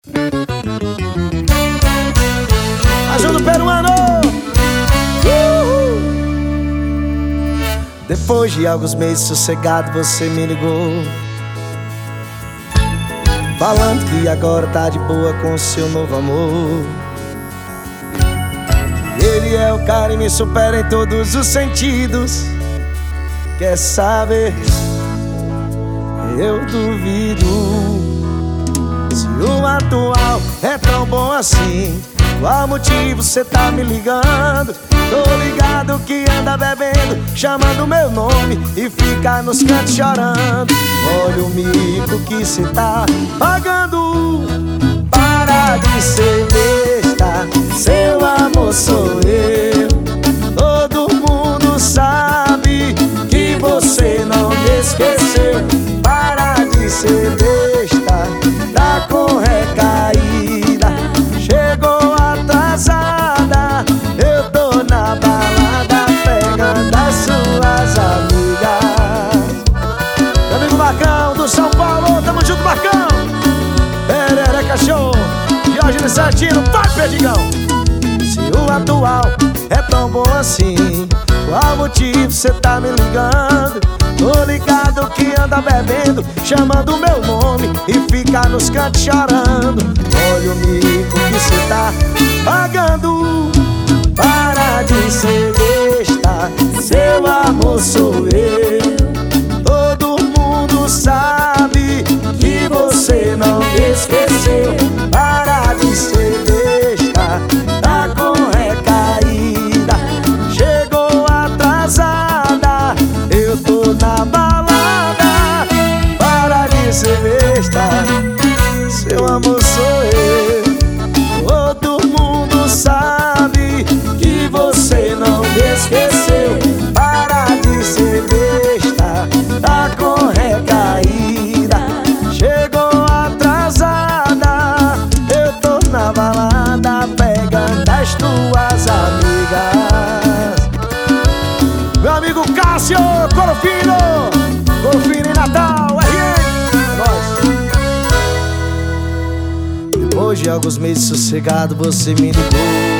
Ajuda o peruano! Depois de alguns meses sossegado, você me ligou, falando que agora tá de boa com o seu novo amor. Ele é o cara e me supera em todos os sentidos. Quer saber? Eu duvido. Se o atual é tão bom assim, qual motivo cê tá me ligando? Tô ligado que anda bebendo, chamando meu nome e fica nos cantos chorando. Olha o mico que cê tá pagando. Para de ser besta, seu amor sou eu. Todo mundo sabe que você não me esqueceu. Para de ser besta, tá com recaída, chegou atrasada. Eu tô na balada pegando as suas amigas. Meu amigo Marcão do São Paulo, tamo junto, Marcão. Perereca show, Jorge Certinho, vai Perdigão. Se o atual é tão bom assim, qual motivo cê tá me ligando? Tô ligado que anda bebendo, chamando meu nome e fica nos cantos chorando. Olha o mico que cê tá pagando. Para de ser besta, seu amor sou eu. Todo mundo sabe que você não me esqueceu. Para de ser besta, tá com recaída, chegou atrasada. Eu tô na balada. Para de ser besta, seu amor sou eu. Todo mundo sabe que você não me esqueceu. Para de ser besta, tá com recaída, chegou atrasada. Eu tô na balada pegando as tuas amigas. Meu amigo Cássio, Corofino em Natal, Depois de alguns meses sossegado, você me ligou,